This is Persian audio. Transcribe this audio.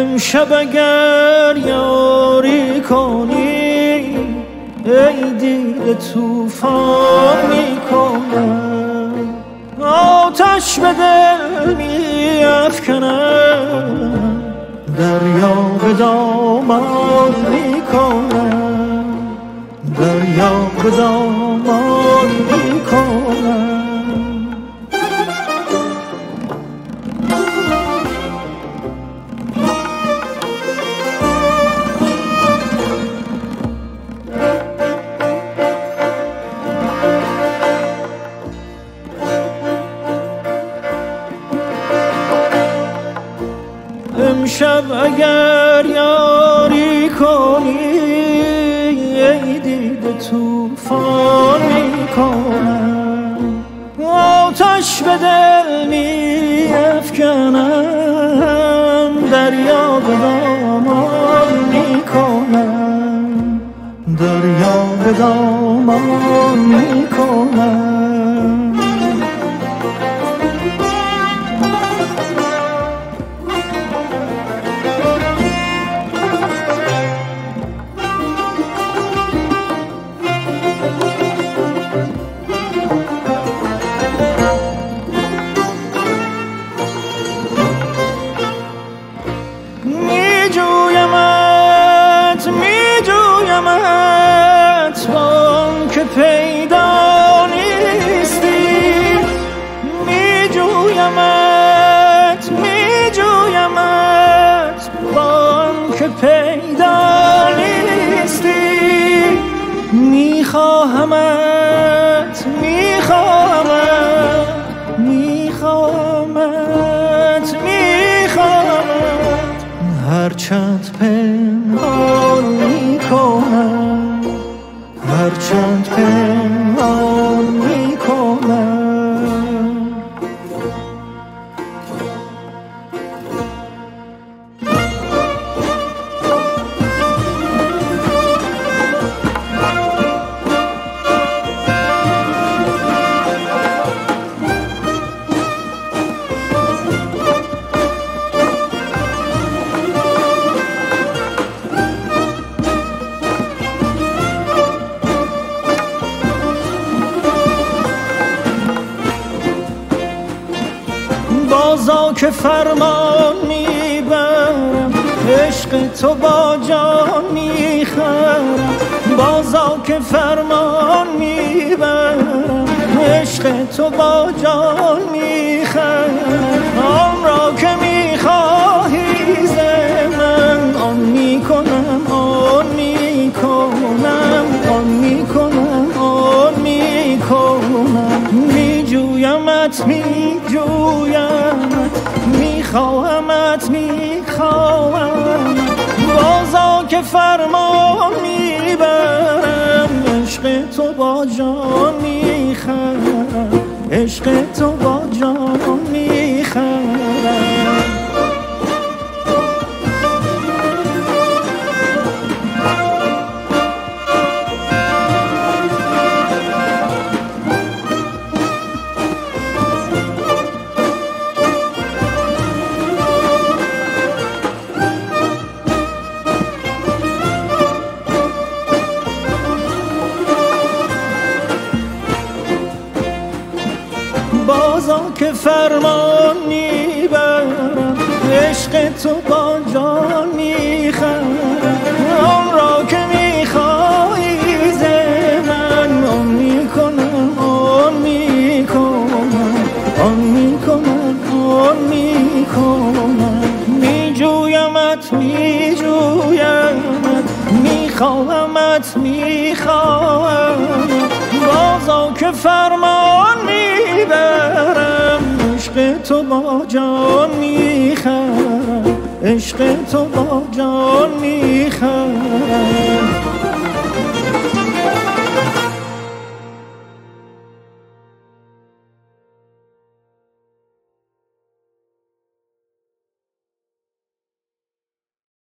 امشب اگر یاری کنی ای دیده طوفان میکنم، آتش به دل میافکنم، دریا به دامان میکنم، دریا به دامان میکنم. امشب اگر یاری کنی ای دیده طوفان میکنم، آتش به دل میافکنم، دریا به دامان میکنم، دریا به دامان میکنم. میجویمت وان که پیدا نیستی، میجویمت وان که پیدا نیستی، میخواهمت هرچند پنهان میکنم، هرچند پنهان میکنم. بازا که فرمان میبرم، عشق تو با جان میخرم، بازا که فرمان میبرم، عشق تو با جان میخرم، آن را که میخواهی ز من آن میکنم، آن میکنم، آن میکنم، آن میکنم. میجویمت میخواهمت بازا که فرمان میبرم، عشق تو با جان میخرم، عشق تو با جان میخرم. بازا که فرمان میبرم، عشق تو با جان میخرم، آن را که میخواهی ز من آن میکنم، آن میکنم، آن میکنم، آن میکنم. میجویمت میخواهمت بازا که فرمان میبرم، عشق تو با جان میخرم، عشق تو با جان میخرم.